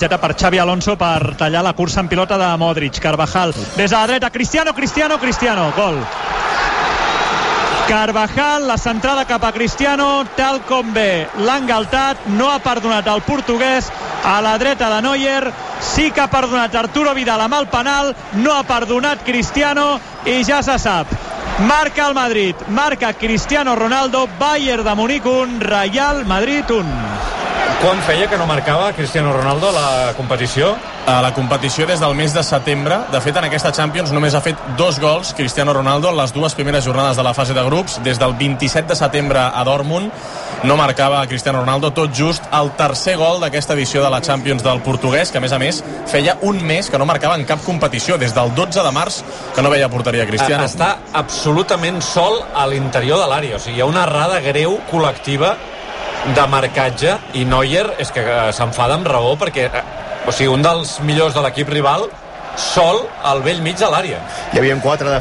per Xavi Alonso per tallar la cursa en pilota de Modric. Carvajal des de la dreta, Cristiano, gol. Carvajal, la centrada cap a Cristiano, tal com ve, l'ha engaltat, no ha perdonat el portuguès. A la dreta de Neuer, sí que ha perdonat Arturo Vidal amb el penal, no ha perdonat Cristiano, i ja se sap, marca el Madrid, marca Cristiano Ronaldo. Bayern de Munic 1, Real Madrid 1. Quan feia que no marcava Cristiano Ronaldo a la competició? A la competició des del mes de setembre. De fet, en aquesta Champions només ha fet 2 gols Cristiano Ronaldo en les 2 primeres jornades de la fase de grups. Des del 27 de setembre a Dortmund no marcava Cristiano Ronaldo, tot just el tercer gol d'aquesta edició de la Champions del portuguès, que a més feia un mes que no marcava en cap competició, des del 12 de març que no veia porteria Cristiano. Està absolutament sol a l'interior de l'àrea, o sigui, hi ha una errada greu col·lectiva de marcatge, i Neuer és que s'enfada amb raó, perquè un dels millors de l'equip rival sol al vell mig de l'àrea. Hi havia 4